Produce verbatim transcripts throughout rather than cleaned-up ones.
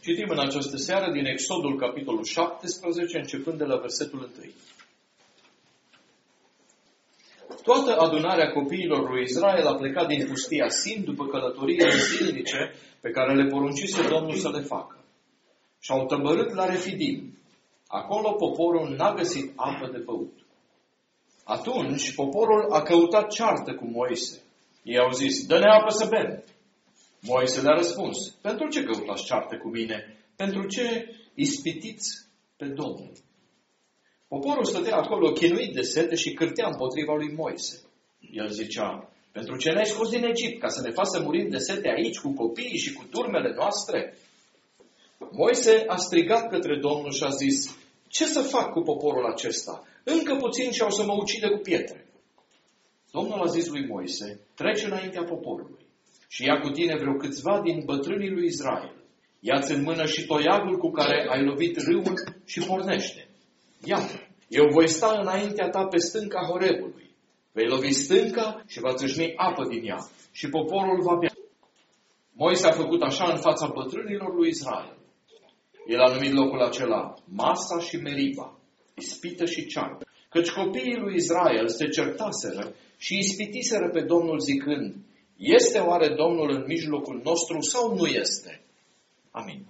Citim în această seară din Exodul, capitolul șaptesprezece, începând de la versetul unu. Toată adunarea copiilor lui Israel a plecat din pustia Sin după călătoriile zilnice pe care le poruncise Domnul să le facă. Și-au tăbărât la Refidim. Acolo poporul n-a găsit apă de băut. Atunci poporul a căutat ceartă cu Moise. Ei au zis: dă-ne apă să bem. Moise le-a răspuns: pentru ce căutați ceartă cu mine? Pentru ce ispitiți pe Domnul? Poporul stătea acolo chinuit de sete și cârtea împotriva lui Moise. El zicea: pentru ce ne-ai scos din Egipt, ca să ne faci să murim de sete aici cu copiii și cu turmele noastre? Moise a strigat către Domnul și a zis: ce să fac cu poporul acesta? Încă puțin și au să mă ucide cu pietre. Domnul a zis lui Moise: trece înaintea poporului și ia cu tine vreo câțiva din bătrânii lui Israel. Ia-ți în mână și toiagul cu care ai lovit râul și pornește. Iată, eu voi sta înaintea ta pe stânca Horebului. Vei lovi stânca și va țâșni apă din ea și poporul va bea. Moise a făcut așa în fața bătrânilor lui Israel. El a numit locul acela Masa și Meriba, ispită și ceartă, căci copiii lui Israel se certaseră și ispitiseră pe Domnul zicând: este oare Domnul în mijlocul nostru sau nu este? Amin.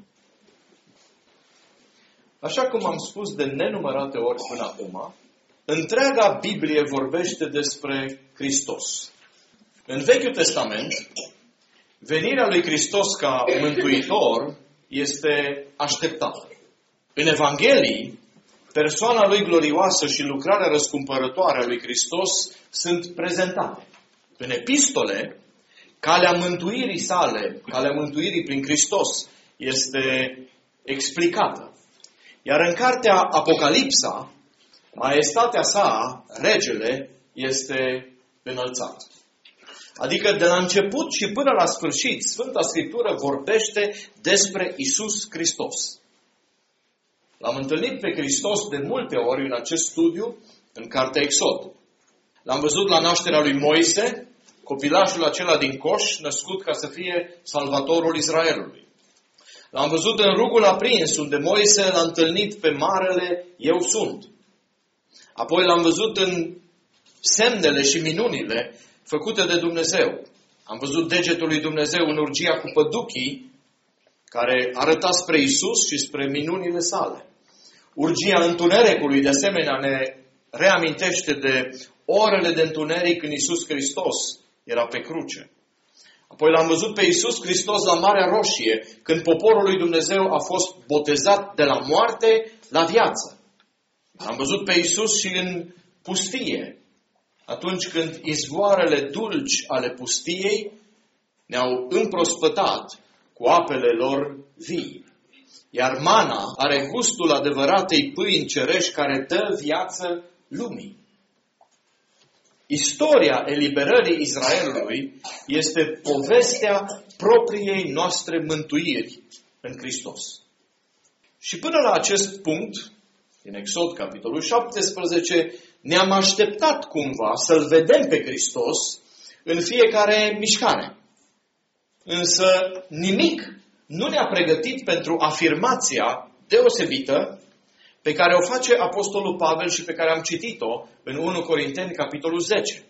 Așa cum am spus de nenumărate ori până acum, întreaga Biblie vorbește despre Hristos. În Vechiul Testament, venirea lui Hristos ca mântuitor este așteptată. În Evanghelii, persoana lui glorioasă și lucrarea răscumpărătoare a lui Hristos sunt prezentate. În epistole, calea mântuirii sale, calea mântuirii prin Hristos, este explicată. Iar în cartea Apocalipsa, maestatea sa, regele, este înălțat. Adică de la început și până la sfârșit, Sfânta Scriptură vorbește despre Iisus Hristos. L-am întâlnit pe Hristos de multe ori în acest studiu, în cartea Exod. L-am văzut la nașterea lui Moise, copilașul acela din coș, născut ca să fie salvatorul Israelului. L-am văzut în rugul aprins, unde Moise l-a întâlnit pe marele Eu Sunt. Apoi l-am văzut în semnele și minunile făcute de Dumnezeu. Am văzut degetul lui Dumnezeu în urgia cu păduchii, care arăta spre Iisus și spre minunile sale. Urgia întunericului, de asemenea, ne reamintește de orele de întuneric când Iisus Hristos era pe cruce. Apoi l-am văzut pe Iisus Hristos la Marea Roșie, când poporul lui Dumnezeu a fost botezat de la moarte la viață. L-am văzut pe Iisus și în pustie, atunci când izvoarele dulci ale pustiei ne-au împrospătat cu apele lor vii. Iar mana are gustul adevăratei pâini cerești care dă viață lumii. Istoria eliberării Israelului este povestea propriei noastre mântuiri în Hristos. Și până la acest punct, în Exod, capitolul șaptesprezece, ne-am așteptat cumva să-L vedem pe Hristos în fiecare mișcare. Însă nimic nu ne-a pregătit pentru afirmația deosebită pe care o face Apostolul Pavel și pe care am citit-o în unu Corinteni, capitolul zece.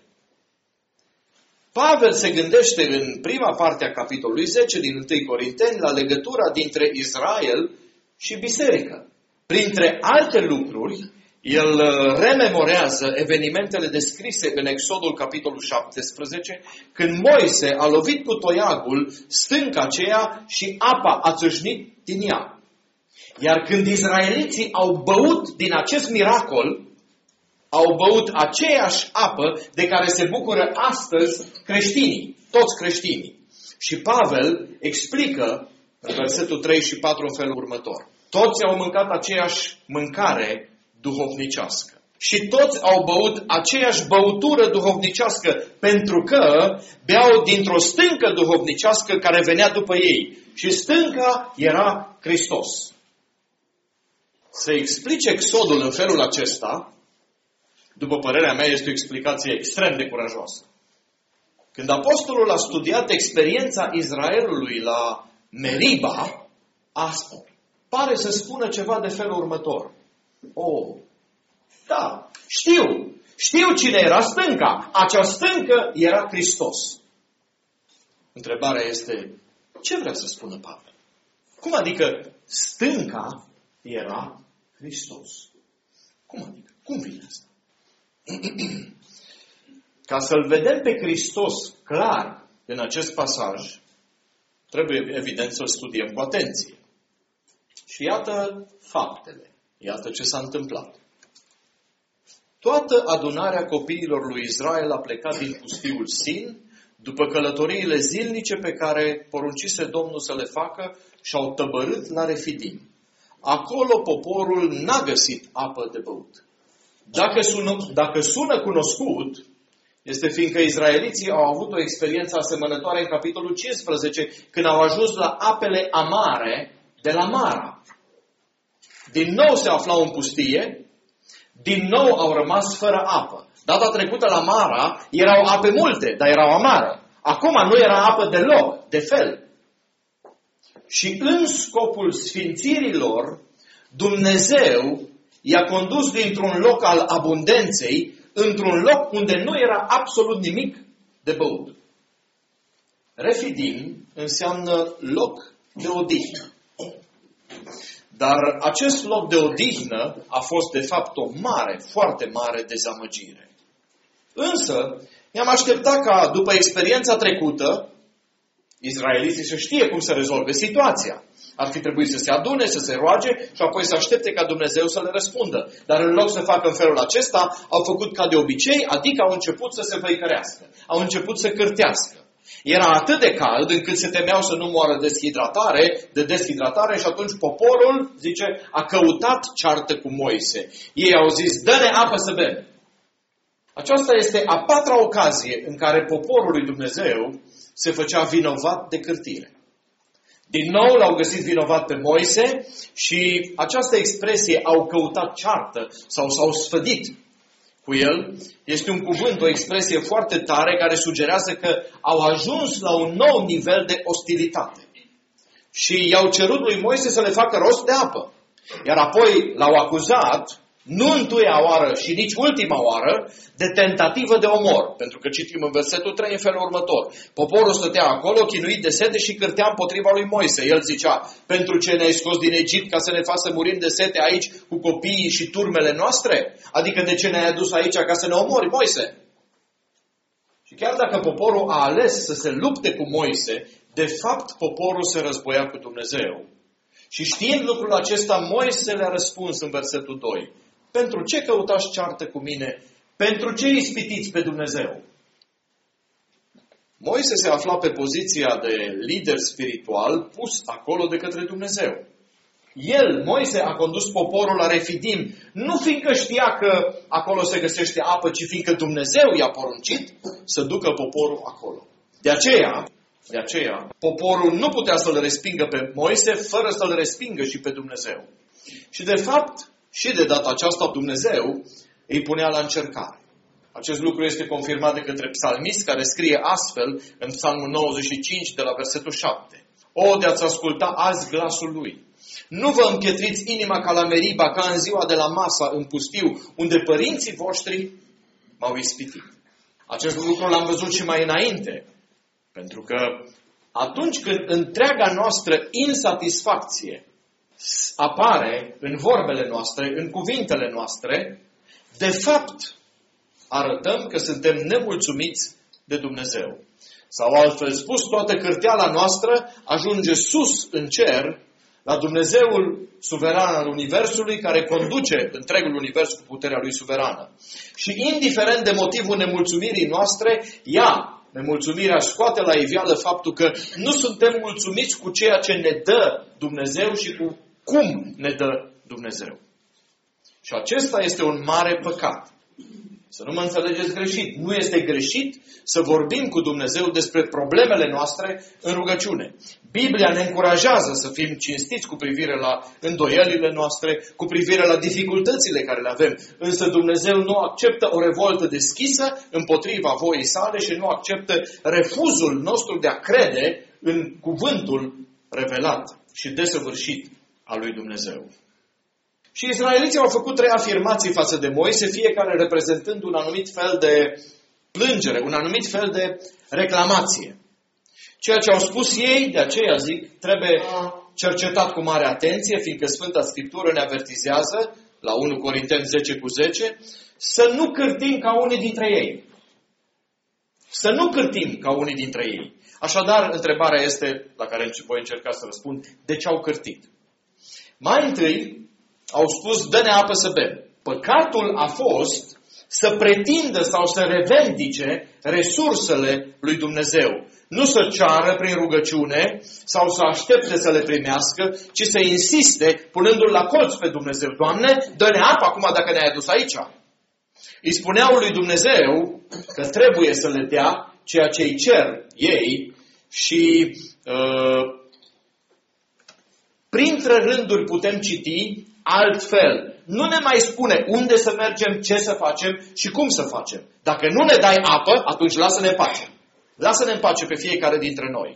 Pavel se gândește în prima parte a capitolului zece din unu Corinteni la legătura dintre Israel și biserică. Printre alte lucruri, el rememorează evenimentele descrise în Exodul, capitolul șaptesprezece, când Moise a lovit cu toiagul stânca aceea și apa a țâșnit din ea. Iar când izraeliții au băut din acest miracol, au băut aceeași apă de care se bucură astăzi creștinii, toți creștinii. Și Pavel explică în versetul trei și patru în felul următor. Toți au mâncat aceeași mâncare duhovnicească. Și toți au băut aceeași băutură duhovnicească, pentru că beau dintr-o stâncă duhovnicească care venea după ei. Și stânca era Hristos. Să explice Exodul în felul acesta, după părerea mea, este o explicație extrem de curajoasă. Când apostolul a studiat experiența Israelului la Meriba, asta pare să spună ceva de felul următor. Oh, da, știu, știu cine era stânca. Acea stâncă era Hristos. Întrebarea este, ce vrea să spună Pavel? Cum adică stânca era Hristos? Cum adică? Cum vine asta? Ca să-L vedem pe Hristos clar în acest pasaj, trebuie evident să-L studiem cu atenție. Și iată faptele. Iată ce s-a întâmplat. Toată adunarea copiilor lui Israel a plecat din pustiul Sin, după călătoriile zilnice pe care poruncise Domnul să le facă, și-au tăbărât la Refidim. Acolo poporul n-a găsit apă de băut. Dacă sună, dacă sună cunoscut, este fiindcă izraeliții au avut o experiență asemănătoare în capitolul cincisprezece, când au ajuns la apele amare de la Mara. Din nou se aflau în pustie, din nou au rămas fără apă. Data trecută la Mara erau ape multe, dar erau amare. Acum nu era apă deloc, de fel. Și în scopul sfințirilor, Dumnezeu i-a condus dintr-un loc al abundenței într-un loc unde nu era absolut nimic de băut. Refidim înseamnă loc de odihnă. Dar acest loc de odihnă a fost de fapt o mare, foarte mare dezamăgire. Însă, ne-am așteptat ca după experiența trecută, izraeliții să știe cum să rezolve situația. Ar fi trebuit să se adune, să se roage și apoi să aștepte ca Dumnezeu să le răspundă. Dar în loc să facă în felul acesta, au făcut ca de obicei, adică au început să se văicărească. Au început să cârtească. Era atât de cald încât se temeau să nu moară deshidratare, de deshidratare și atunci poporul, zice, a căutat ceartă cu Moise. Ei au zis, dă-ne apă să bem. Aceasta este a patra ocazie în care poporul lui Dumnezeu se făcea vinovat de cârtire. Din nou l-au găsit vinovat pe Moise și această expresie, au căutat ceartă sau s-au sfădit cu el, este un cuvânt, o expresie foarte tare care sugerează că au ajuns la un nou nivel de ostilitate. Și i-au cerut lui Moise să le facă rost de apă. Iar apoi l-au acuzat, nu întâia oară și nici ultima oară, de tentativă de omor. Pentru că citim în versetul trei în felul următor. Poporul stătea acolo, chinuit de sete și cârtea împotriva lui Moise. El zicea, pentru ce ne-ai scos din Egipt ca să ne faci să murim de sete aici cu copiii și turmele noastre? Adică de ce ne-ai adus aici ca să ne omori, Moise? Și chiar dacă poporul a ales să se lupte cu Moise, de fapt poporul se războia cu Dumnezeu. Și știind lucrul acesta, Moise le-a răspuns în versetul doi. Pentru ce căutați ceartă cu mine? Pentru ce ispitiți pe Dumnezeu? Moise se afla pe poziția de lider spiritual pus acolo de către Dumnezeu. El, Moise, a condus poporul la Refidim, nu fiindcă știa că acolo se găsește apă, ci fiindcă Dumnezeu i-a poruncit să ducă poporul acolo. De aceea, de aceea, poporul nu putea să-l respingă pe Moise fără să-l respingă și pe Dumnezeu. Și de fapt, și de data aceasta Dumnezeu îi punea la încercare. Acest lucru este confirmat de către psalmist, care scrie astfel în Psalmul nouăzeci și cinci de la versetul șapte. O, de-ați asculta azi glasul lui. Nu vă împietriți inima ca la Meriba, ca în ziua de la Masa, în pustiu, unde părinții voștri m-au ispitit. Acest lucru l-am văzut și mai înainte. Pentru că atunci când întreaga noastră insatisfacție apare în vorbele noastre, în cuvintele noastre, de fapt arătăm că suntem nemulțumiți de Dumnezeu. Sau altfel spus, toată cârteala noastră ajunge sus în cer, la Dumnezeul suveran al Universului, care conduce întregul Univers cu puterea lui suverană. Și indiferent de motivul nemulțumirii noastre, ea, nemulțumirea, scoate la iveală faptul că nu suntem mulțumiți cu ceea ce ne dă Dumnezeu și cu cum ne dă Dumnezeu. Și acesta este un mare păcat. Să nu mă înțelegeți greșit. Nu este greșit să vorbim cu Dumnezeu despre problemele noastre în rugăciune. Biblia ne încurajează să fim cinstiți cu privire la îndoielile noastre, cu privire la dificultățile care le avem. Însă Dumnezeu nu acceptă o revoltă deschisă împotriva voii sale și nu acceptă refuzul nostru de a crede în cuvântul revelat și desăvârșit al lui Dumnezeu. Și izraeliții au făcut trei afirmații față de Moise, fiecare reprezentând un anumit fel de plângere, un anumit fel de reclamație. Ceea ce au spus ei, de aceea zic, trebuie cercetat cu mare atenție, fiindcă Sfânta Scriptură ne avertizează, la unu Corinteni zece cu zece, să nu cârtim ca unii dintre ei. Să nu cârtim ca unii dintre ei. Așadar, întrebarea este, la care voi încerca să răspund, de ce au cârtit? Mai întâi, au spus, dă-ne apă să bem. Păcatul a fost să pretindă sau să revendice resursele lui Dumnezeu. Nu să ceară prin rugăciune sau să aștepte să le primească, ci să insiste punându-l la colț pe Dumnezeu. Doamne, dă-ne apă acum dacă ne-ai adus aici. Îi spuneau lui Dumnezeu că trebuie să le dea ceea ce îi cer ei și uh, printre rânduri putem citi altfel. Nu ne mai spune unde să mergem, ce să facem și cum să facem. Dacă nu ne dai apă, atunci lasă-ne în pace. Lasă-ne în pace pe fiecare dintre noi.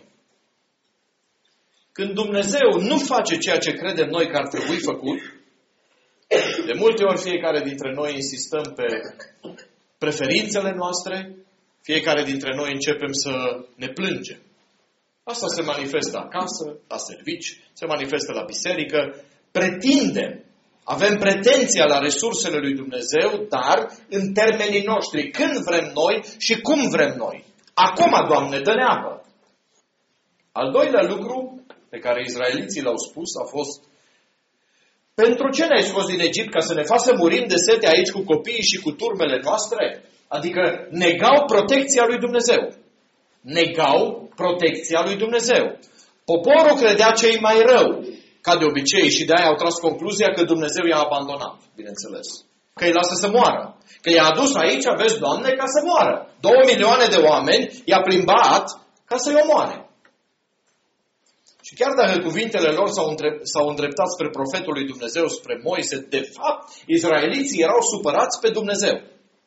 Când Dumnezeu nu face ceea ce credem noi că ar trebui făcut, de multe ori fiecare dintre noi insistăm pe preferințele noastre, fiecare dintre noi începem să ne plângem. Asta se manifestă acasă, la servici, se manifestă la biserică, pretindem, avem pretenția la resursele lui Dumnezeu, dar în termenii noștri, când vrem noi și cum vrem noi. Acum, Doamne, dă-ne apă. Al doilea lucru pe care izraeliții l-au spus a fost: pentru ce ne-ai scos din Egipt, ca să ne faci să murim de sete aici cu copiii și cu turmele noastre? Adică negau protecția lui Dumnezeu. Negau protecția lui Dumnezeu. Poporul credea cei mai rău, ca de obicei, și de aia au tras concluzia că Dumnezeu i-a abandonat, bineînțeles. Că îi lasă să moară. Că i-a adus aici, vezi, Doamne, ca să moară. Două milioane de oameni i-a plimbat ca să-i omoare. Și chiar dacă cuvintele lor s-au, îndrept, s-au îndreptat spre profetul lui Dumnezeu, spre Moise, de fapt, izraeliții erau supărați pe Dumnezeu.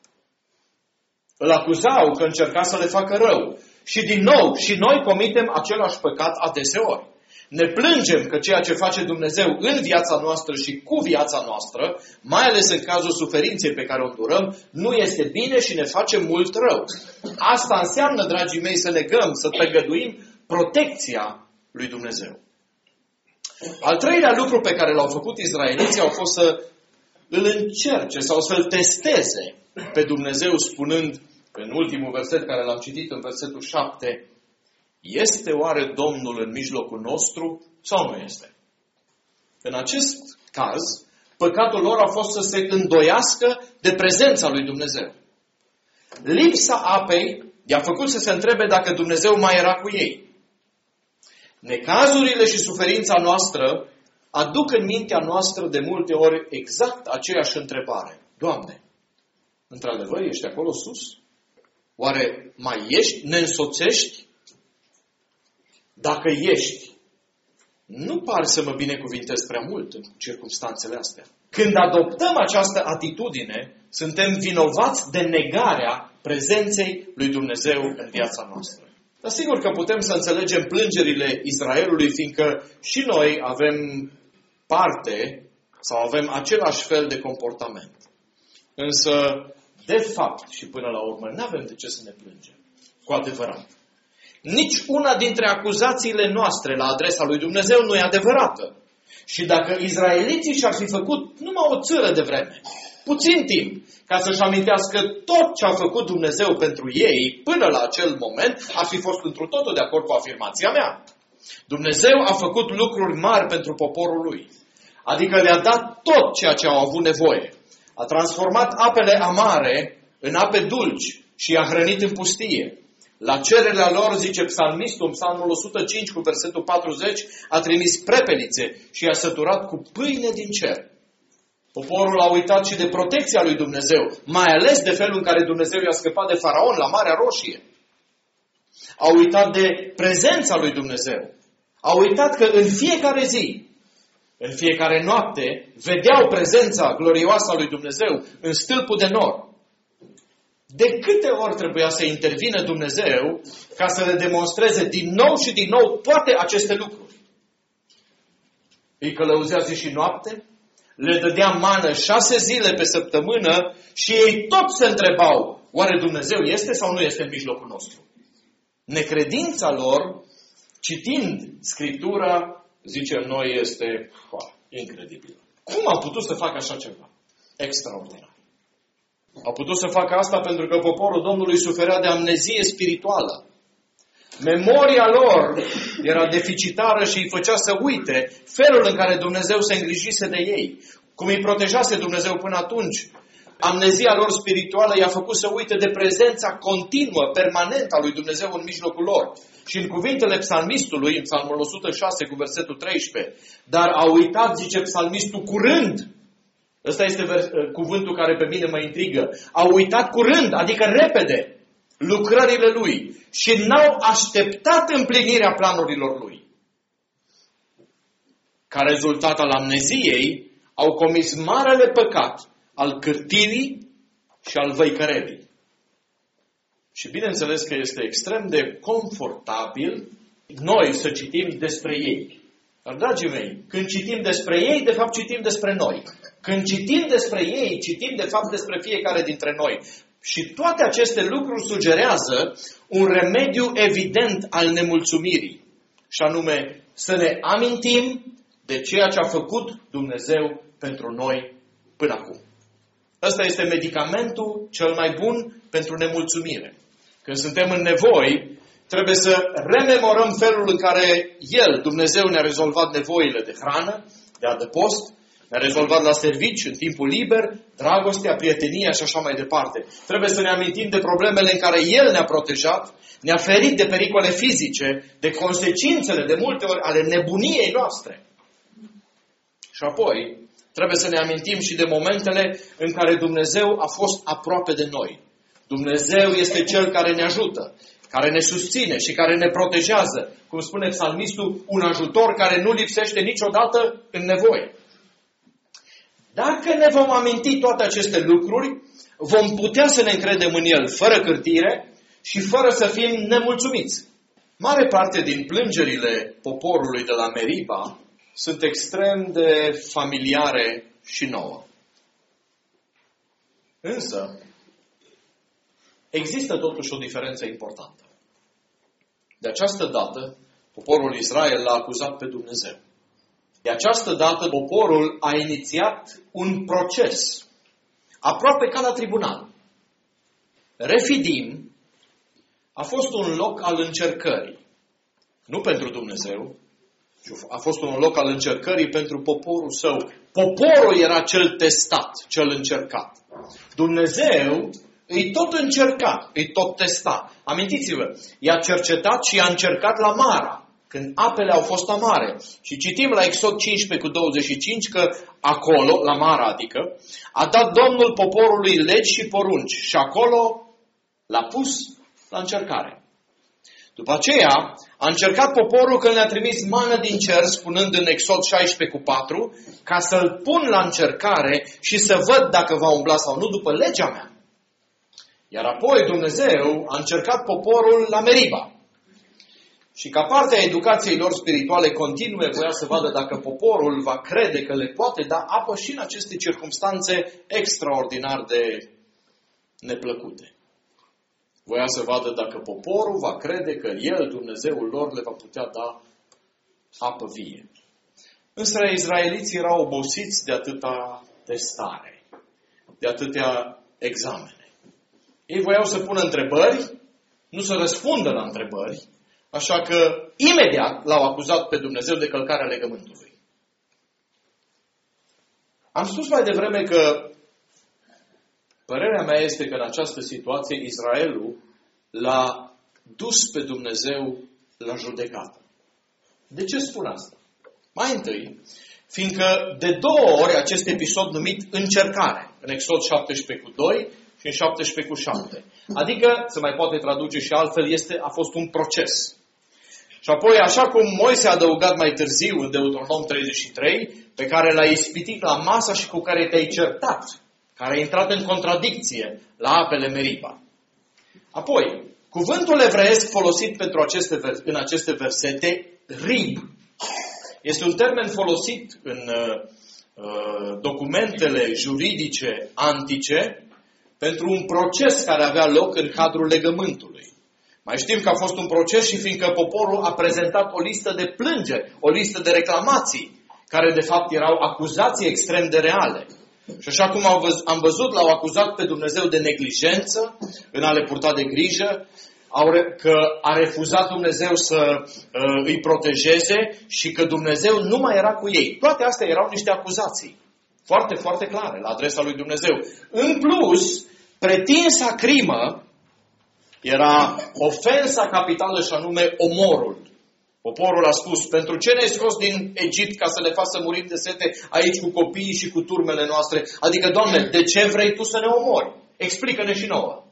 Îl acuzau că încerca să le facă rău. Și din nou, și noi comitem același păcat adeseori. Ne plângem că ceea ce face Dumnezeu în viața noastră și cu viața noastră, mai ales în cazul suferinței pe care o îndurăm, nu este bine și ne face mult rău. Asta înseamnă, dragii mei, să negăm, să tăgăduim protecția lui Dumnezeu. Al treilea lucru pe care l-au făcut izraeliții au fost să îl încerce sau să-l testeze pe Dumnezeu, spunând în ultimul verset care l-am citit, în versetul șapte, este oare Domnul în mijlocul nostru sau nu este? În acest caz, păcatul lor a fost să se îndoiască de prezența lui Dumnezeu. Lipsa apei i-a făcut să se întrebe dacă Dumnezeu mai era cu ei. Necazurile și suferința noastră aduc în mintea noastră de multe ori exact aceeași întrebare. Doamne, într-adevăr ești acolo sus? Oare mai ești? Ne însoțești? Dacă ești, nu par să mă binecuvintez prea mult în circumstanțele astea. Când adoptăm această atitudine, suntem vinovați de negarea prezenței lui Dumnezeu în viața noastră. Dar sigur că putem să înțelegem plângerile Israelului, fiindcă și noi avem parte sau avem același fel de comportament. Însă, de fapt și până la urmă, nu avem de ce să ne plângem. Cu adevărat. Nici una dintre acuzațiile noastre la adresa lui Dumnezeu nu e adevărată. Și dacă izraeliții și-ar fi făcut numai o țără de vreme, puțin timp, ca să-și amintească tot ce a făcut Dumnezeu pentru ei până la acel moment, ar fi fost întru totul de acord cu afirmația mea. Dumnezeu a făcut lucruri mari pentru poporul lui. Adică le-a dat tot ceea ce au avut nevoie. A transformat apele amare în ape dulci și i-a hrănit în pustie. La cererea lor, zice psalmistul, în psalmul o sută cinci cu versetul patruzeci, a trimis prepelițe și i-a săturat cu pâine din cer. Poporul a uitat și de protecția lui Dumnezeu, mai ales de felul în care Dumnezeu i-a scăpat de Faraon la Marea Roșie. Au uitat de prezența lui Dumnezeu. Au uitat că în fiecare zi, în fiecare noapte, vedeau prezența glorioasă a lui Dumnezeu în stâlpul de nor. De câte ori trebuia să intervină Dumnezeu ca să le demonstreze din nou și din nou toate aceste lucruri? îi călăuzea zi și noapte, le dădea mană șase zile pe săptămână și ei tot se întrebau, oare Dumnezeu este sau nu este în mijlocul nostru? Necredința lor, citind Scriptura, zicem noi, este ua, incredibilă. Cum au putut să facă așa ceva? Extraordinar. Au putut să facă asta pentru că poporul Domnului suferea de amnezie spirituală. Memoria lor era deficitară și îi făcea să uite felul în care Dumnezeu se îngrijise de ei, cum îi protejase Dumnezeu până atunci. Amnezia lor spirituală i-a făcut să uite de prezența continuă, permanentă a lui Dumnezeu în mijlocul lor. Și în cuvintele psalmistului, în Psalmul o sută șase cu versetul treisprezece, dar a uitat, zice psalmistul, curând. Ăsta este vers- cuvântul care pe mine mă intrigă. A uitat curând, adică repede, lucrările lui și n-au așteptat împlinirea planurilor lui. Ca rezultat al amneziei, au comis marele păcat al cârtirii și al văicărelii. Și bineînțeles că este extrem de confortabil noi să citim despre ei. Dar, dragii mei, când citim despre ei, de fapt citim despre noi. Când citim despre ei, citim de fapt despre fiecare dintre noi. Și toate aceste lucruri sugerează un remediu evident al nemulțumirii. Și anume, să ne amintim de ceea ce a făcut Dumnezeu pentru noi până acum. Ăsta este medicamentul cel mai bun pentru nemulțumire. Când suntem în nevoi, trebuie să rememorăm felul în care El, Dumnezeu, ne-a rezolvat nevoile de hrană, de adăpost, ne-a rezolvat la servici, în timpul liber, dragostea, prietenia și așa mai departe. Trebuie să ne amintim de problemele în care El ne-a protejat, ne-a ferit de pericole fizice, de consecințele de multe ori ale nebuniei noastre. Și apoi, trebuie să ne amintim și de momentele în care Dumnezeu a fost aproape de noi. Dumnezeu este Cel care ne ajută, care ne susține și care ne protejează. Cum spune psalmistul, un ajutor care nu lipsește niciodată în nevoie. Dacă ne vom aminti toate aceste lucruri, vom putea să ne încredem în El fără cârtire și fără să fim nemulțumiți. Mare parte din plângerile poporului de la Meriba sunt extrem de familiare și nouă. Însă, există totuși o diferență importantă. De această dată, poporul Israel l-a acuzat pe Dumnezeu. De această dată, poporul a inițiat un proces, aproape ca la tribunal. Refidim a fost un loc al încercării. Nu pentru Dumnezeu, ci a fost un loc al încercării pentru poporul său. Poporul era cel testat, cel încercat. Dumnezeu îi tot încerca, îi tot testa. Amintiți-vă, i-a cercetat și i-a încercat la Mara, când apele au fost amare. Și citim la Exod cincisprezece cu douăzeci și cinci că acolo, la Mara adică, a dat Domnul poporului legi și porunci și acolo l-a pus la încercare. După aceea, a încercat poporul când le-a trimis mană din cer, spunând în Exod șaisprezece cu patru, ca să-l pun la încercare și să văd dacă va umbla sau nu după legea mea. Iar apoi Dumnezeu a încercat poporul la Meriba. Și ca parte a educației lor spirituale continue, voia să vadă dacă poporul va crede că le poate da apă și în aceste circumstanțe extraordinar de neplăcute. Voia să vadă dacă poporul va crede că El, Dumnezeul lor, le va putea da apă vie. Însă izraeliții erau obosiți de atâta testare, de atâtea examene. Ei voiau să pună întrebări, nu să răspundă la întrebări, așa că imediat l-au acuzat pe Dumnezeu de călcarea legământului. Am spus mai devreme că părerea mea este că în această situație Israelul l-a dus pe Dumnezeu la judecată. De ce spun asta? Mai întâi, fiindcă de două ori acest episod numit încercare, în Exod șaptesprezece cu doi și în șaptesprezece cu șapte. Adică, se mai poate traduce și altfel, este, a fost un proces. Și apoi, așa cum Moise a adăugat mai târziu în Deuteronom treizeci și trei, pe care l-a ispitit la masa și cu care te-ai certat, care a intrat în contradicție la apele Meriba. Apoi, cuvântul evreiesc folosit pentru aceste, în aceste versete, rib, Este un termen folosit în uh, documentele juridice antice pentru un proces care avea loc în cadrul legământului. Mai știm că a fost un proces și fiindcă poporul a prezentat o listă de plângeri, o listă de reclamații, care de fapt erau acuzații extrem de reale. Și așa cum am văzut, l-au acuzat pe Dumnezeu de neglijență, în a le purta de grijă, că a refuzat Dumnezeu să uh, îi protejeze și că Dumnezeu nu mai era cu ei. Toate astea erau niște acuzații foarte, foarte clare la adresa lui Dumnezeu. În plus, pretinsa crimă era ofensa capitală și anume omorul. Poporul a spus, pentru ce ne-ai scos din Egipt ca să ne faci să murim de sete aici cu copiii și cu turmele noastre? Adică, Doamne, de ce vrei Tu să ne omori? Explică-ne și nouă.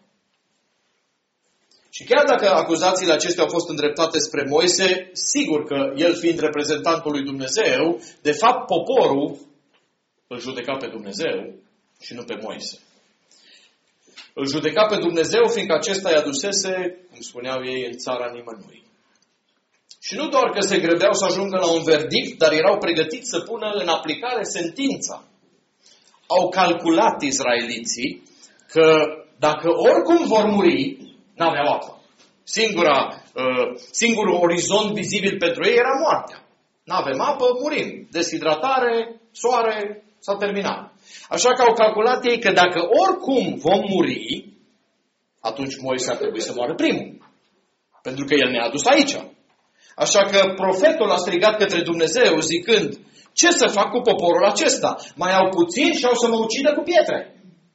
Și chiar dacă acuzațiile acestea au fost îndreptate spre Moise, sigur că el fiind reprezentantul lui Dumnezeu, de fapt poporul îl judeca pe Dumnezeu și nu pe Moise. Îl judeca pe Dumnezeu fiindcă acesta îi adusese, cum spuneau ei, în țara nimănui. Și nu doar că se grăbeau să ajungă la un verdict, dar erau pregătiți să pună în aplicare sentința. Au calculat izraeliții că dacă oricum vor muri, n-aveau apă. Singura, uh, singurul orizont vizibil pentru ei era moartea. N-avem apă, murim. Deshidratare, soare, s-a terminat. Așa că au calculat ei că dacă oricum vom muri, atunci Moise ar trebui să moară primul. Pentru că el ne-a adus aici. Așa că profetul a strigat către Dumnezeu zicând, ce să fac cu poporul acesta? Mai au puțin și au să mă ucidă cu pietre.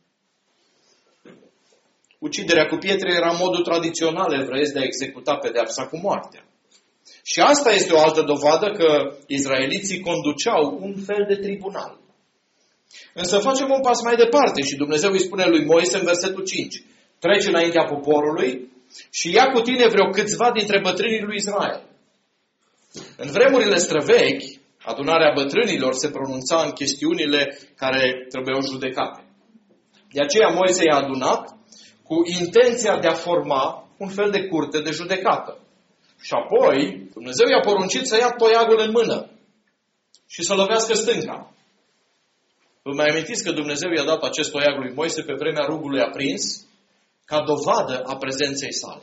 Uciderea cu pietre era modul tradițional evreiesc de a executa pedeapsa cu moartea. Și asta este o altă dovadă că izraeliții conduceau un fel de tribunal. Însă facem un pas mai departe și Dumnezeu îi spune lui Moise în versetul cinci. Trece înaintea poporului și ia cu tine vreo câțiva dintre bătrânii lui Israel. În vremurile străvechi, adunarea bătrânilor se pronunța în chestiunile care trebuiau judecate. De aceea Moise i-a adunat cu intenția de a forma un fel de curte de judecată. Și apoi Dumnezeu i-a poruncit să ia toiagul în mână și să lovească stânca. Vă mai amintiți că Dumnezeu i-a dat acest toiag lui Moise pe vremea rugului aprins ca dovadă a prezenței sale.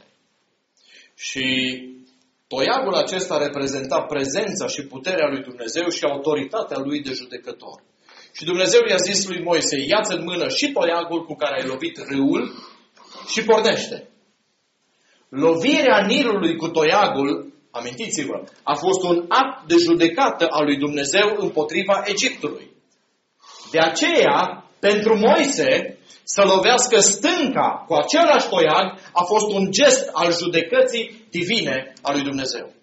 Și toiagul acesta reprezenta prezența și puterea lui Dumnezeu și autoritatea lui de judecător. Și Dumnezeu i-a zis lui Moise, ia-ți în mână și toiagul cu care ai lovit râul și pornește. Lovirea Nilului cu toiagul, amintiți-vă, a fost un act de judecată a lui Dumnezeu împotriva Egiptului. De aceea, pentru Moise, să lovească stânca cu același toiag a fost un gest al judecății divine a lui Dumnezeu.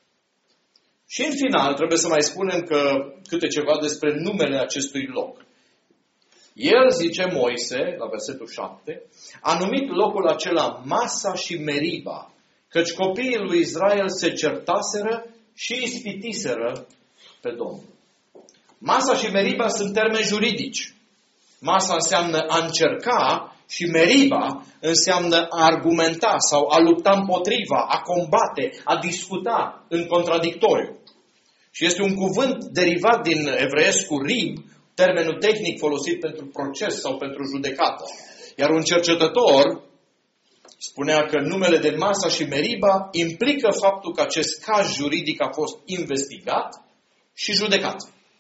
Și în final, trebuie să mai spunem că câte ceva despre numele acestui loc. El, zice Moise, la versetul șapte, a numit locul acela Masa și Meriba, căci copiii lui Israel se certaseră și ispitiseră pe Domnul. Masa și Meriba sunt termeni juridici. Masa înseamnă a încerca și Meriba înseamnă a argumenta sau a lupta împotriva, a combate, a discuta în contradictoriu. Și este un cuvânt derivat din evreiescul rib, termenul tehnic folosit pentru proces sau pentru judecată. Iar un cercetător spunea că numele de Masa și Meriba implică faptul că acest caz juridic a fost investigat și judecat.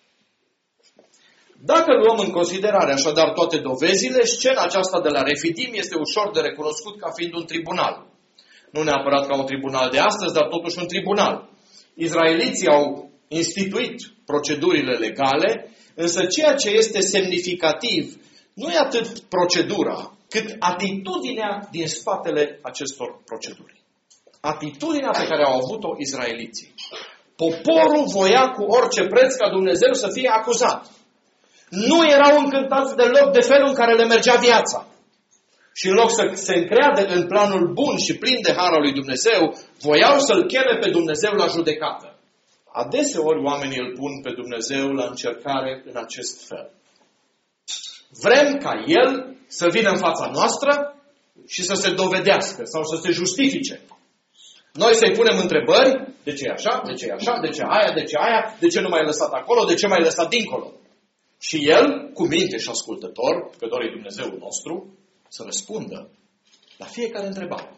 Dacă luăm în considerare așadar toate dovezile, scena aceasta de la Refidim este ușor de recunoscut ca fiind un tribunal. Nu neapărat ca un tribunal de astăzi, dar totuși un tribunal. Izraeliții au instituit procedurile legale, însă ceea ce este semnificativ nu e atât procedura, cât atitudinea din spatele acestor proceduri. Atitudinea pe care au avut-o izraeliții. Poporul voia cu orice preț ca Dumnezeu să fie acuzat. Nu erau încântați deloc de felul în care le mergea viața. Și în loc să se încreadă în planul bun și plin de har al lui Dumnezeu, voiau să-L cheme pe Dumnezeu la judecată. Adeseori oamenii îl pun pe Dumnezeu la încercare în acest fel. Vrem ca El să vină în fața noastră și să se dovedească sau să se justifice. Noi să-i punem întrebări, de ce e așa, de ce e așa, de ce aia, de ce aia, de ce nu m-ai lăsat acolo, de ce m-ai lăsat dincolo. Și el, cu minte și ascultător, că doar e Dumnezeul nostru, să răspundă la fiecare întrebare.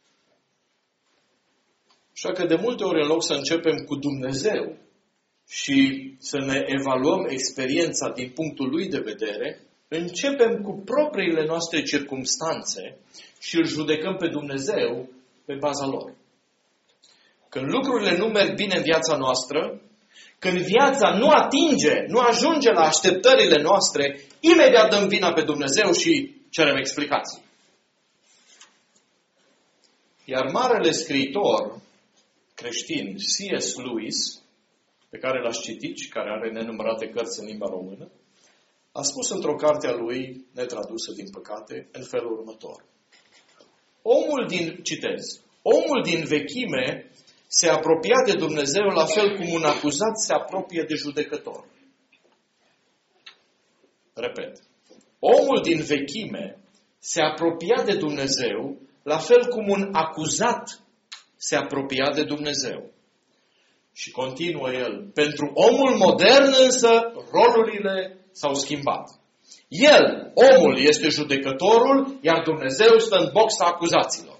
Așa că de multe ori, în loc să începem cu Dumnezeu și să ne evaluăm experiența din punctul lui de vedere, începem cu propriile noastre circumstanțe și îl judecăm pe Dumnezeu pe baza lor. Când lucrurile nu merg bine în viața noastră, când viața nu atinge, nu ajunge la așteptările noastre, imediat dăm vina pe Dumnezeu și cerem explicații. Iar marele scriitor creștin C S Lewis, pe care l-ați citit și care are nenumărate cărți în limba română, a spus într-o carte a lui, netradusă din păcate, în felul următor. Omul din, citez, omul din vechime se apropia de Dumnezeu la fel cum un acuzat se apropie de judecător. Repet. Omul din vechime se apropia de Dumnezeu la fel cum un acuzat se apropia de Dumnezeu. Și continuă el. Pentru omul modern însă, rolurile s-au schimbat. El, omul, este judecătorul, iar Dumnezeu stă în boxa acuzaților.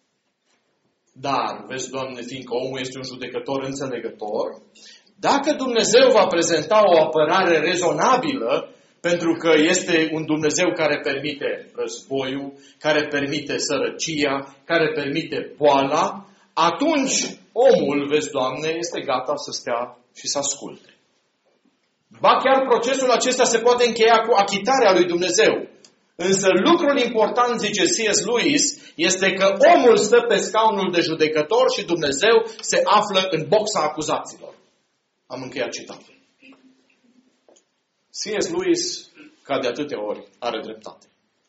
Dar, vezi, Doamne, fiindcă omul este un judecător înțelegător, dacă Dumnezeu va prezenta o apărare rezonabilă, pentru că este un Dumnezeu care permite războiul, care permite sărăcia, care permite boala, atunci omul, vezi, Doamne, este gata să stea și să asculte. Ba chiar procesul acesta se poate încheia cu achitarea lui Dumnezeu. Însă lucrul important, zice C S Lewis, este că omul stă pe scaunul de judecător și Dumnezeu se află în boxa acuzaților. Am încheiat citatul. C S Lewis, ca de atâtea ori, are dreptate.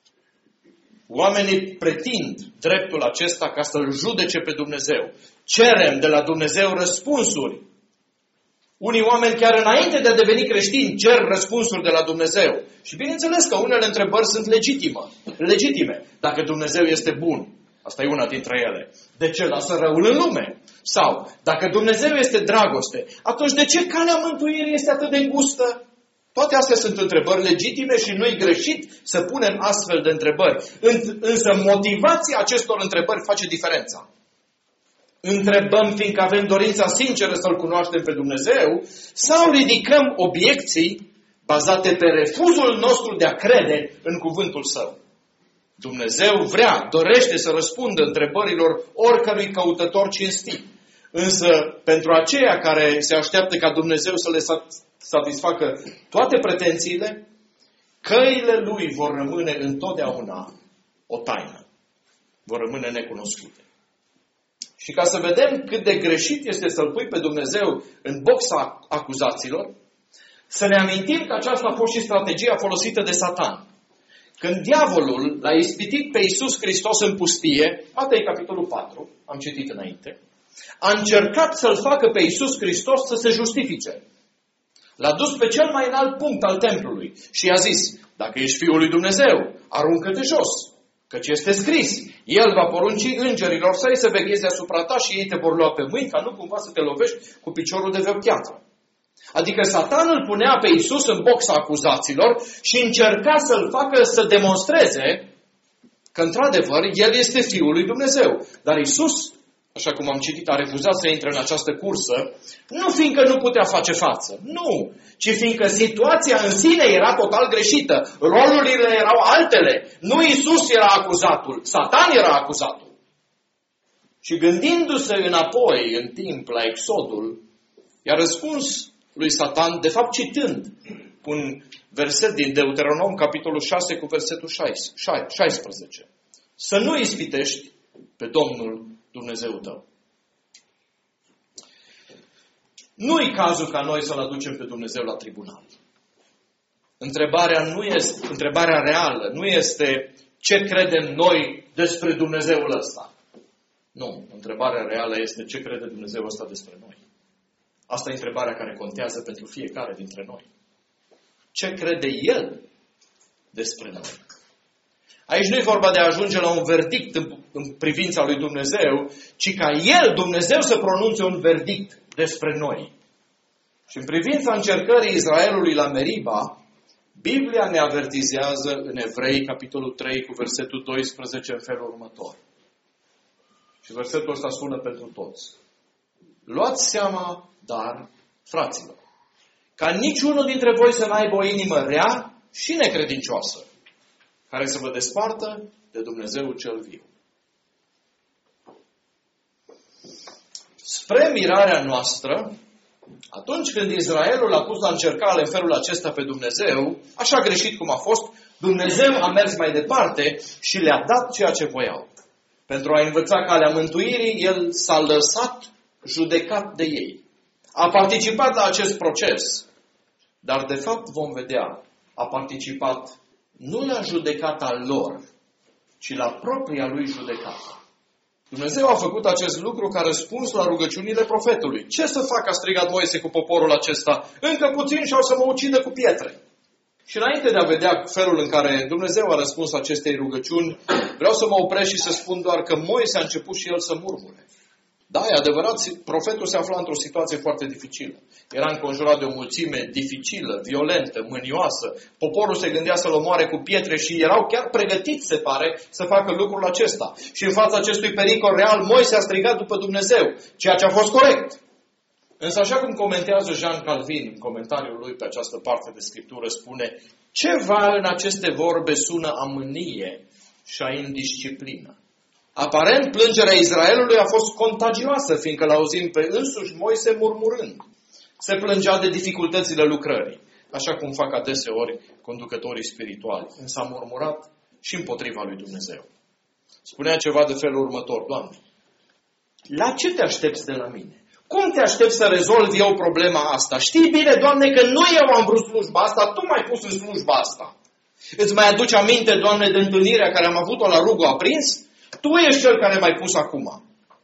Oamenii pretind dreptul acesta ca să-L judece pe Dumnezeu. Cerem de la Dumnezeu răspunsuri. Unii oameni chiar înainte de a deveni creștini cer răspunsuri de la Dumnezeu. Și bineînțeles că unele întrebări sunt legitime. legitime. Dacă Dumnezeu este bun, asta e una dintre ele, de ce lasă răul în lume? Sau, dacă Dumnezeu este dragoste, atunci de ce calea mântuirii este atât de îngustă? Toate astea sunt întrebări legitime și nu-i greșit să punem astfel de întrebări. Însă motivația acestor întrebări face diferența. Întrebăm fiindcă avem dorința sinceră să-L cunoaștem pe Dumnezeu sau ridicăm obiecții bazate pe refuzul nostru de a crede în cuvântul Său. Dumnezeu vrea, dorește să răspundă întrebărilor oricărui căutător cinstit. Însă pentru aceia care se așteaptă ca Dumnezeu să le satisfacă toate pretențiile, căile Lui vor rămâne întotdeauna o taină. Vor rămâne necunoscute. Și ca să vedem cât de greșit este să-L pui pe Dumnezeu în boxa acuzaților, să ne amintim că aceasta a fost și strategia folosită de Satan. Când diavolul l-a ispitit pe Iisus Hristos în pustie, Matei capitolul patru, am citit înainte, a încercat să-L facă pe Iisus Hristos să se justifice. L-a dus pe cel mai înalt punct al templului și i-a zis, dacă ești Fiul lui Dumnezeu, aruncă-te jos. Căci este scris, El va porunci îngerilor săi să vegheze asupra ta și ei te vor lua pe mâini ca nu cumva să te lovești cu piciorul de vreo piatră. Adică Satan îl punea pe Iisus în boxa acuzaților și încerca să-l facă să demonstreze că într-adevăr El este Fiul lui Dumnezeu. Dar Iisus, așa cum am citit, a refuzat să intre în această cursă, nu fiindcă nu putea face față, nu, ci fiindcă situația în sine era total greșită. Rolurile erau altele. Nu Iisus era acuzatul, Satan era acuzatul. Și gândindu-se înapoi în timp la Exodul, i-a răspuns lui Satan, de fapt citând un verset din Deuteronom, capitolul șase, cu versetul șaisprezece. Să nu ispitești pe Domnul Dumnezeul tău. Nu-i cazul ca noi să-L aducem pe Dumnezeu la tribunal. Întrebarea, nu este, întrebarea reală nu este ce credem noi despre Dumnezeul ăsta. Nu, întrebarea reală este ce crede Dumnezeul ăsta despre noi. Asta e întrebarea care contează pentru fiecare dintre noi. Ce crede El despre noi? Aici nu e vorba de a ajunge la un verdict în privința lui Dumnezeu, ci ca El, Dumnezeu, să pronunțe un verdict despre noi. Și în privința încercării Israelului la Meriba, Biblia ne avertizează în Evrei, capitolul trei, cu versetul doisprezece, în felul următor. Și versetul ăsta sună pentru toți. Luați seama, dar, fraților, ca niciunul dintre voi să n-aibă o inimă rea și necredincioasă, care să vă despartă de Dumnezeu cel viu. Spre mirarea noastră, atunci când Israelul a pus la încercare în felul acesta pe Dumnezeu, așa greșit cum a fost, Dumnezeu a mers mai departe și le-a dat ceea ce voiau. Pentru a învăța calea mântuirii, El s-a lăsat judecat de ei. A participat la acest proces, dar de fapt vom vedea, a participat nu la judecata lor, ci la propria lui judecată. Dumnezeu a făcut acest lucru ca răspuns la rugăciunile profetului. Ce să fac, a strigat Moise cu poporul acesta? Încă puțin și au să mă ucidă cu pietre. Și înainte de a vedea felul în care Dumnezeu a răspuns acestei rugăciuni, vreau să mă opresc și să spun doar că Moise a început și el să murmure. Da, e adevărat, profetul se afla într-o situație foarte dificilă. Era înconjurat de o mulțime dificilă, violentă, mânioasă. Poporul se gândea să-l omoare cu pietre și erau chiar pregătiți, se pare, să facă lucrul acesta. Și în fața acestui pericol real, Moise a strigat după Dumnezeu, ceea ce a fost corect. Însă, așa cum comentează Jean Calvin în comentariul lui pe această parte de Scriptură, spune: ceva în aceste vorbe sună a mânie și a indisciplină. Aparent, plângerea Israelului a fost contagioasă, fiindcă l-auzim pe însuși Moise murmurând. Se plângea de dificultățile lucrării, așa cum fac adeseori conducătorii spirituali. Însă a murmurat și împotriva lui Dumnezeu. Spunea ceva de felul următor: Doamne, la ce te aștepți de la mine? Cum te aștepți să rezolvi eu problema asta? Știi bine, Doamne, că nu eu am vrut slujba asta, Tu m-ai pus în slujba asta. Îți mai aduci aminte, Doamne, de întâlnirea care am avut-o la rugul aprins? Tu ești cel care m-ai pus acum.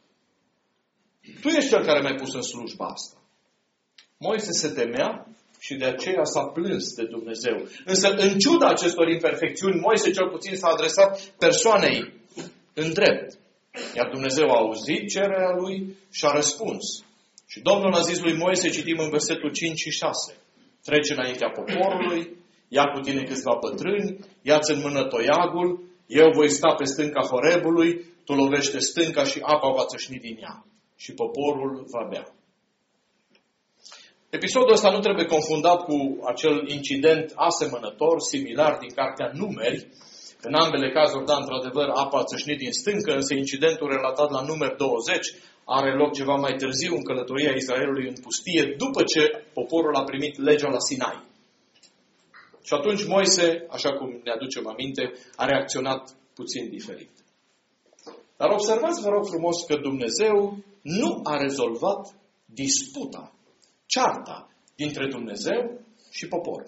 Tu ești cel care m-ai pus în slujba asta. Moise se temea și de aceea s-a plâns de Dumnezeu. Însă, în ciuda acestor imperfecțiuni, Moise cel puțin s-a adresat persoanei în drept. Iar Dumnezeu a auzit cererea lui și a răspuns. Și Domnul a zis lui Moise, citim în versetul cinci și șase, trece înaintea poporului, ia cu tine câțiva bătrâni, ia-ți în mână toiagul, eu voi sta pe stânca Horebului, tu lovește stânca și apa va țâșni din ea. Și poporul va bea. Episodul ăsta nu trebuie confundat cu acel incident asemănător, similar din cartea Numeri. În ambele cazuri, da, într-adevăr, apa a țâșnit din stâncă, însă incidentul relatat la Numeri douăzeci are loc ceva mai târziu în călătoria Israelului în pustie, după ce poporul a primit legea la Sinai. Și atunci Moise, așa cum ne aducem aminte, a reacționat puțin diferit. Dar observați, vă rog frumos, că Dumnezeu nu a rezolvat disputa, cearta dintre Dumnezeu și popor.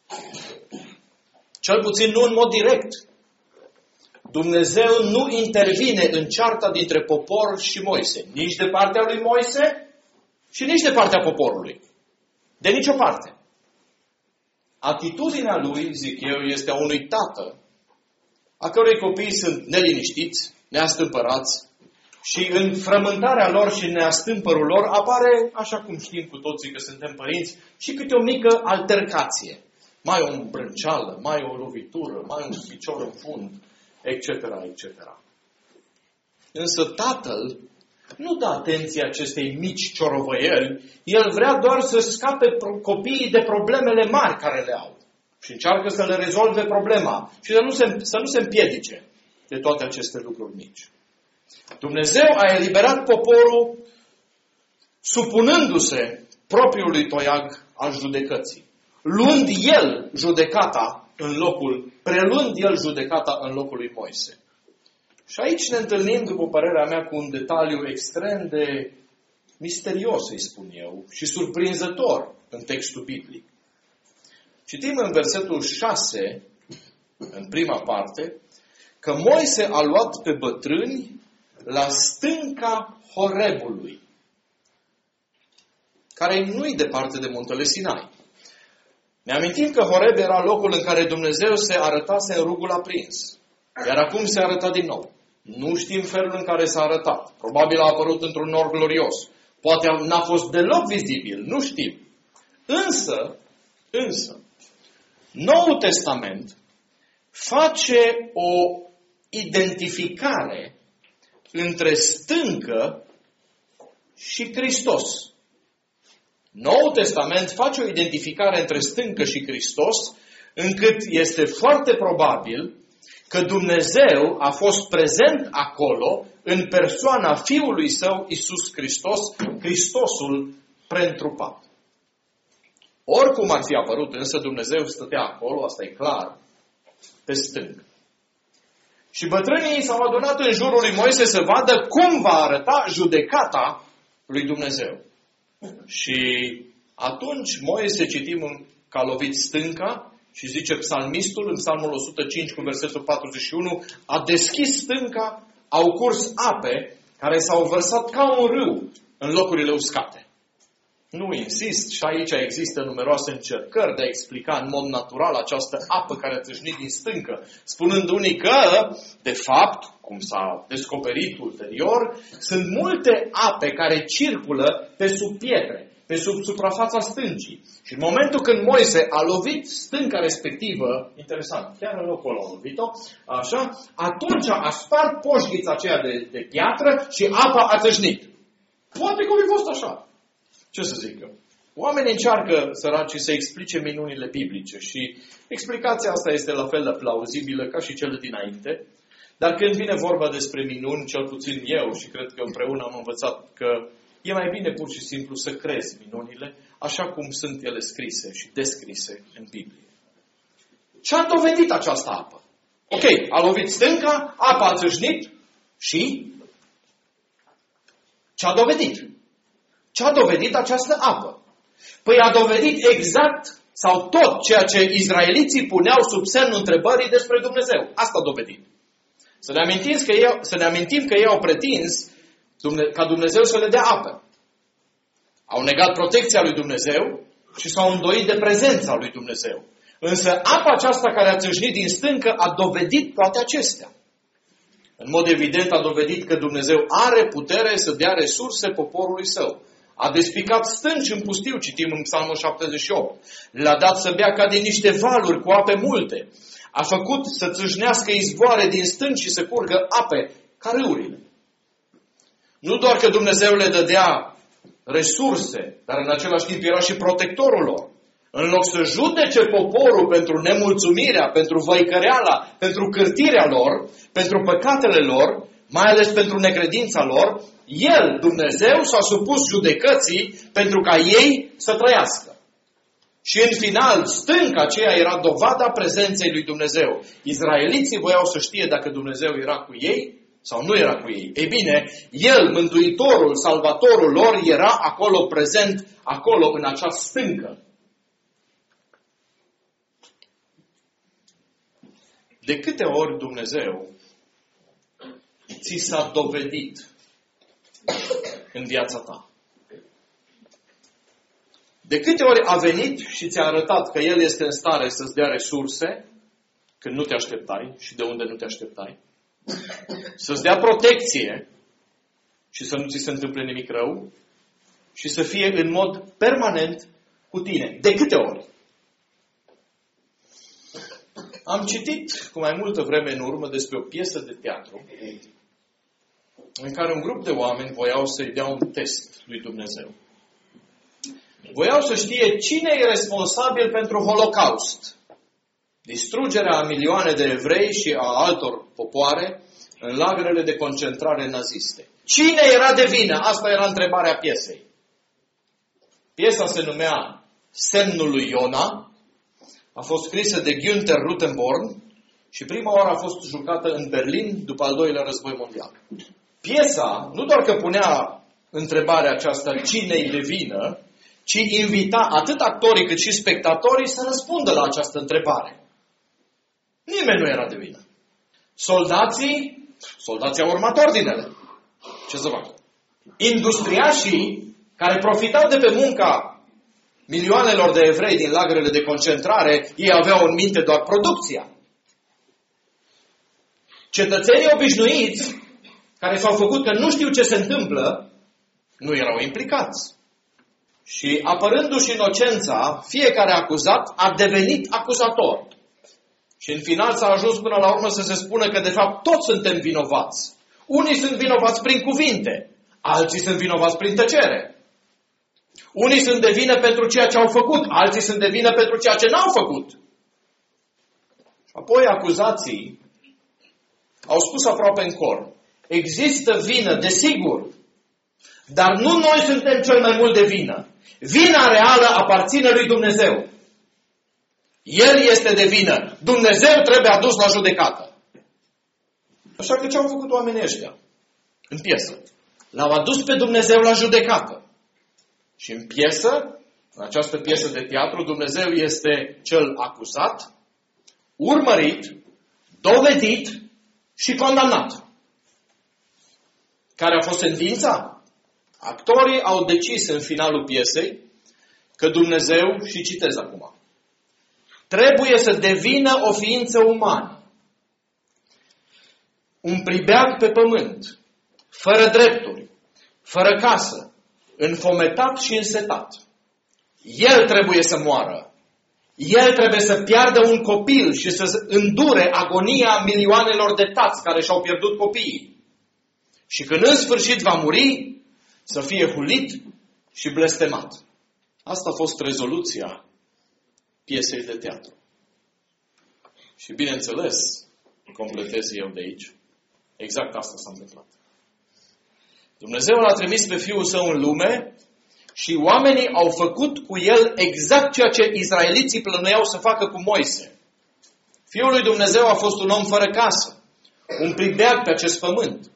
Cel puțin nu în mod direct. Dumnezeu nu intervine în cearta dintre popor și Moise. Nici de partea lui Moise și nici de partea poporului. De nicio parte. Atitudinea lui, zic eu, este a unui tată a cărui copii sunt neliniștiți, neastâmpărați și în frământarea lor și în neastâmpărul lor apare, așa cum știm cu toții că suntem părinți, și câte o mică altercație. Mai o îmbrânceală, mai o lovitură, mai un picior în fund, et cetera, et cetera. Însă tatăl nu dă atenție acestei mici ciorovăieli, el vrea doar să scape copiii de problemele mari care le au. Și încearcă să le rezolve problema și să nu se, să nu se împiedice de toate aceste lucruri mici. Dumnezeu a eliberat poporul supunându-se propriului toiag al judecății. Luând el judecata în locul, preluând el judecata în locul lui Moise. Și aici ne întâlnim, după părerea mea, cu un detaliu extrem de misterios, să-i spun eu, și surprinzător în textul biblic. Citim în versetul șase, în prima parte, că Moise a luat pe bătrâni la stânca Horebului, care nu-i departe de muntele Sinai. Ne amintim că Horeb era locul în care Dumnezeu se arătase în rugul aprins. Iar acum se arăta din nou. Nu știm felul în care s-a arătat. Probabil a apărut într-un nor glorios. Poate n-a fost deloc vizibil. Nu știm. Însă, însă, Noul Testament face o identificare între stâncă și Hristos. Noul Testament face o identificare între stâncă și Hristos, încât este foarte probabil că Dumnezeu a fost prezent acolo în persoana Fiului Său, Iisus Hristos, Hristosul preîntrupat. Oricum ar fi apărut, însă Dumnezeu stătea acolo, asta e clar, pe stâncă. Și bătrânii s-au adunat în jurul lui Moise să vadă cum va arăta judecata lui Dumnezeu. Și atunci Moise, citim că a lovit stânca și zice psalmistul în psalmul o sută cinci cu versetul patruzeci și unu, a deschis stânca, au curs ape care s-au vărsat ca un râu în locurile uscate. Nu insist, și aici există numeroase încercări de a explica în mod natural această apă care a țâșnit din stâncă, spunând unii că, de fapt, cum s-a descoperit ulterior, sunt multe ape care circulă pe sub pietre, pe sub suprafața stâncii. Și în momentul când Moise a lovit stânca respectivă, interesant, chiar în locul ăla a lovit-o, așa, atunci a spart poșghița aceea de, de piatră și apa a țâșnit. Poate că a fost așa. Ce să zic eu? Oamenii încearcă, săracii, să explice minunile biblice și explicația asta este la fel de plauzibilă ca și cele dinainte, dar când vine vorba despre minuni, cel puțin eu și cred că împreună am învățat că e mai bine pur și simplu să crezi minunile așa cum sunt ele scrise și descrise în Biblie. Ce a dovedit această apă? Ok, a lovit stânca, apa a țâșnit și ce a dovedit? Ce a dovedit această apă? Păi a dovedit exact sau tot ceea ce izraeliții puneau sub semnul întrebării despre Dumnezeu. Asta a dovedit. Să ne amintim că ei, să ne amintim că ei au pretins ca Dumnezeu să le dea apă. Au negat protecția lui Dumnezeu și s-au îndoit de prezența lui Dumnezeu. Însă apa aceasta care a țâșnit din stâncă a dovedit toate acestea. În mod evident a dovedit că Dumnezeu are putere să dea resurse poporului său. A despicat stânci în pustiu, citim în Psalmul șaptezeci și opt. Le-a dat să bea ca din niște valuri cu ape multe. A făcut să țâșnească izvoare din stânci și să curgă ape ca râurile. Nu doar că Dumnezeu le dădea resurse, dar în același timp era și protectorul lor. În loc să judece poporul pentru nemulțumirea, pentru văicăreala, pentru cârtirea lor, pentru păcatele lor, mai ales pentru necredința lor, El, Dumnezeu, s-a supus judecății pentru ca ei să trăiască. Și în final, stânca aceea era dovada prezenței lui Dumnezeu. Izraeliții voiau să știe dacă Dumnezeu era cu ei sau nu era cu ei. Ei bine, El, Mântuitorul, Salvatorul lor, era acolo prezent, acolo în acea stâncă. De câte ori Dumnezeu ți s-a dovedit în viața ta? De câte ori a venit și ți-a arătat că El este în stare să-ți dea resurse când nu te așteptai și de unde nu te așteptai? Să-ți dea protecție și să nu ți se întâmple nimic rău și să fie în mod permanent cu tine. De câte ori? Am citit cu mai multă vreme în urmă despre o piesă de teatru în care un grup de oameni voiau să-i dea un test lui Dumnezeu. Voiau să știe cine e responsabil pentru Holocaust, distrugerea a milioane de evrei și a altor popoare în lagărele de concentrare naziste. Cine era de vină? Asta era întrebarea piesei. Piesa se numea Semnul lui Iona, a fost scrisă de Günther Rutenborn și prima oară a fost jucată în Berlin după al doilea război mondial. Piesa nu doar că punea întrebarea aceasta cine-i de vină, ci invita atât actorii cât și spectatorii să răspundă la această întrebare. Nimeni nu era de vină. Soldații, soldații au urmat ordinele. Ce să facă? Industriașii care profitau de pe munca milioanelor de evrei din lagărele de concentrare, ei aveau în minte doar producția. Cetățenii obișnuiți, care s-au făcut că nu știu ce se întâmplă, nu erau implicați. Și apărându-și inocența, fiecare acuzat a devenit acuzator. Și în final s-a ajuns până la urmă să se spună că de fapt toți suntem vinovați. Unii sunt vinovați prin cuvinte, alții sunt vinovați prin tăcere. Unii sunt de vină pentru ceea ce au făcut, alții sunt de vină pentru ceea ce n-au făcut. Și apoi acuzații au spus aproape în cor: există vină, desigur, dar nu noi suntem cel mai mult de vină. Vina reală aparține lui Dumnezeu. El este de vină. Dumnezeu trebuie adus la judecată. Așa că ce au făcut oamenii ăștia în piesă? L-au adus pe Dumnezeu la judecată. Și în piesă, în această piesă de teatru, Dumnezeu este cel acuzat, urmărit, dovedit și condamnat. Care a fost sentința? Actorii au decis în finalul piesei că Dumnezeu, și citez acum, trebuie să devină o ființă umană, un pribeag pe pământ, fără drepturi, fără casă, înfometat și însetat. El trebuie să moară. El trebuie să piardă un copil și să îndure agonia milioanelor de tați care și-au pierdut copiii. Și când în sfârșit va muri, să fie hulit și blestemat. Asta a fost rezoluția piesei de teatru. Și bineînțeles, completez eu de aici, exact asta s-a întâmplat. Dumnezeu l-a trimis pe Fiul Său în lume și oamenii au făcut cu El exact ceea ce izraeliții plănuiau să facă cu Moise. Fiul lui Dumnezeu a fost un om fără casă, un pribeag pe acest pământ.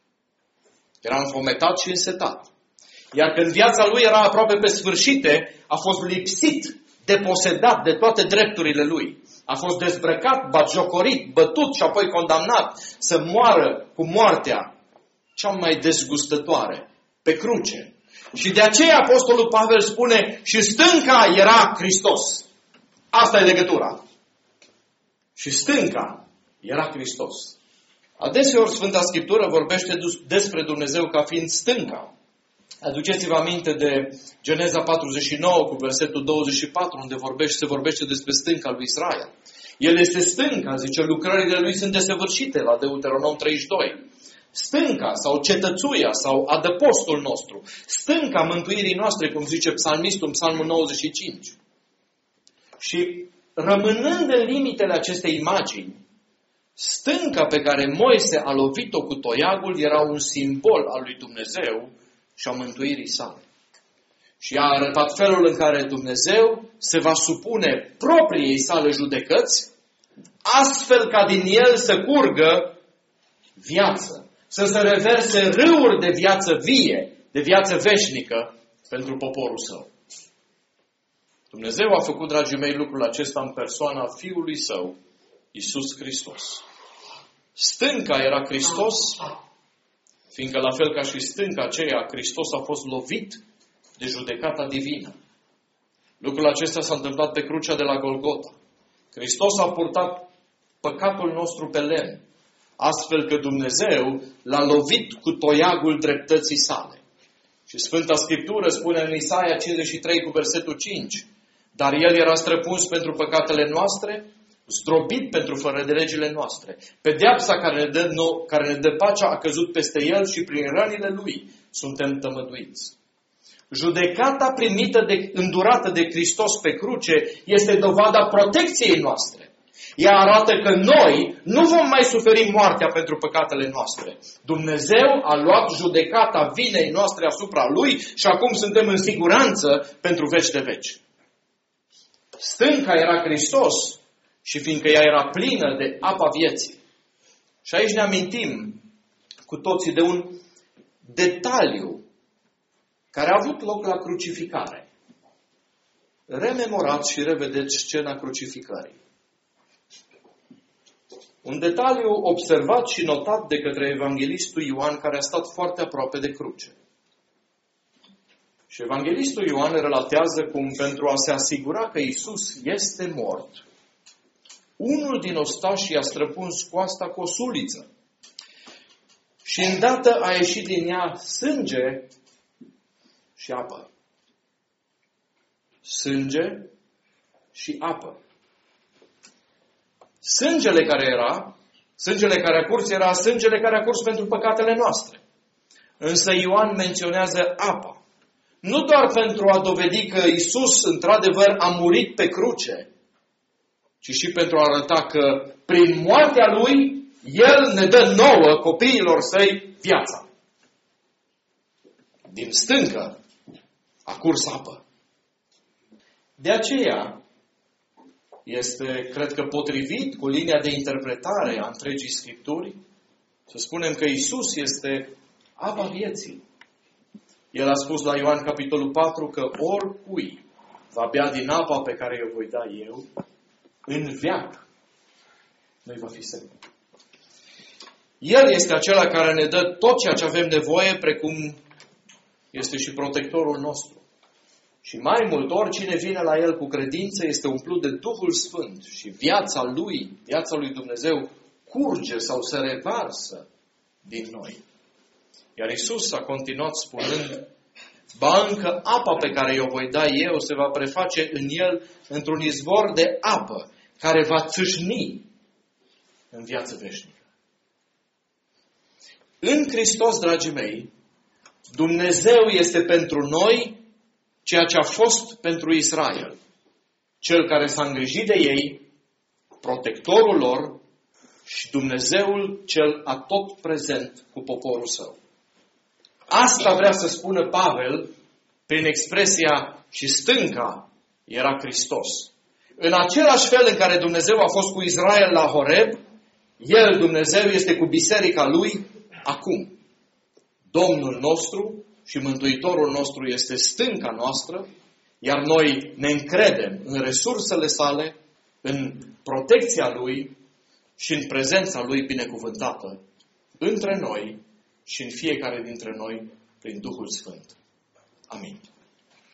Era înfometat și însetat. Iar când viața lui era aproape pe sfârșite, a fost lipsit, deposedat de toate drepturile lui. A fost dezbrăcat, batjocorit, bătut și apoi condamnat să moară cu moartea cea mai dezgustătoare, pe cruce. Și de aceea Apostolul Pavel spune, și stânca era Hristos. Asta e legătura. Și stânca era Hristos. Adeseori Sfânta Scriptură vorbește despre Dumnezeu ca fiind stânca. Aduceți-vă aminte de Geneza patruzeci și nouă cu versetul douăzeci și patru, unde vorbește, se vorbește despre stânca lui Israel. El este stânca, zice, lucrările lui sunt desăvârșite la Deuteronom treizeci și doi. Stânca sau cetățuia sau adăpostul nostru. Stânca mântuirii noastre, cum zice psalmistul în Psalmul nouăzeci și cinci. Și rămânând în limitele acestei imagini, stânca pe care Moise a lovit-o cu toiagul era un simbol al lui Dumnezeu și a mântuirii sale. Și a arătat felul în care Dumnezeu se va supune propriei sale judecăți, astfel ca din el să curgă viață, să se reverse râuri de viață vie, de viață veșnică pentru poporul său. Dumnezeu a făcut, dragii mei, lucrul acesta în persoana Fiului Său, Iisus Hristos. Stânca era Hristos, fiindcă la fel ca și stânca aceea, Hristos a fost lovit de judecata divină. Lucrul acesta s-a întâmplat pe crucea de la Golgota. Hristos a purtat păcatul nostru pe lemn, astfel că Dumnezeu l-a lovit cu toiagul dreptății sale. Și Sfânta Scriptură spune în Isaia cincizeci și trei cu versetul cinci, dar El era străpuns pentru păcatele noastre, zdrobit pentru fără de legile noastre. Pedeapsa care ne, dă, no, care ne dă pacea a căzut peste El și prin rănile Lui suntem tămăduiți. Judecata primită, de, îndurată de Hristos pe cruce, este dovada protecției noastre. Ea arată că noi nu vom mai suferi moartea pentru păcatele noastre. Dumnezeu a luat judecata vinei noastre asupra Lui și acum suntem în siguranță pentru veci de veci. Stânca era Hristos și fiindcă ea era plină de apa vieții. Și aici ne amintim cu toții de un detaliu care a avut loc la crucificare. Rememorați și revedeți scena crucificării. Un detaliu observat și notat de către evanghelistul Ioan, care a stat foarte aproape de cruce. Și evanghelistul Ioan relatează cum, pentru a se asigura că Iisus este mort, unul din ostași i-a străpuns coasta cu o suliță. Și îndată a ieșit din ea sânge și apă. Sânge și apă. Sângele care era, sângele care a curs era sângele care a curs pentru păcatele noastre. Însă Ioan menționează apa. Nu doar pentru a dovedi că Iisus într-adevăr a murit pe cruce, ci și pentru a arăta că prin moartea Lui, El ne dă nouă, copiilor Săi, viața. Din stâncă a curs apă. De aceea este, cred că, potrivit cu linia de interpretare a întregii Scripturi să spunem că Iisus este apa vieții. El a spus la Ioan capitolul patru că oricui va bea din apa pe care o voi da eu, în veac nu-i va fi semn. El este acela care ne dă tot ceea ce avem nevoie, precum este și protectorul nostru. Și mai mult, oricine vine la El cu credință este umplut de Duhul Sfânt și viața Lui, viața Lui Dumnezeu, curge sau se revarsă din noi. Iar Iisus a continuat spunând, ba încă apa pe care o voi da eu se va preface în El într-un izvor de apă care va țâșni în viață veșnică. În Hristos, dragii mei, Dumnezeu este pentru noi ceea ce a fost pentru Israel. Cel care s-a îngrijit de ei, protectorul lor și Dumnezeul cel atot prezent cu poporul său. Asta vrea să spună Pavel prin expresia și stânca era Hristos. În același fel în care Dumnezeu a fost cu Israel la Horeb, El, Dumnezeu, este cu biserica Lui acum. Domnul nostru și Mântuitorul nostru este stânca noastră, iar noi ne încredem în resursele sale, în protecția Lui și în prezența Lui binecuvântată între noi și în fiecare dintre noi prin Duhul Sfânt. Amin.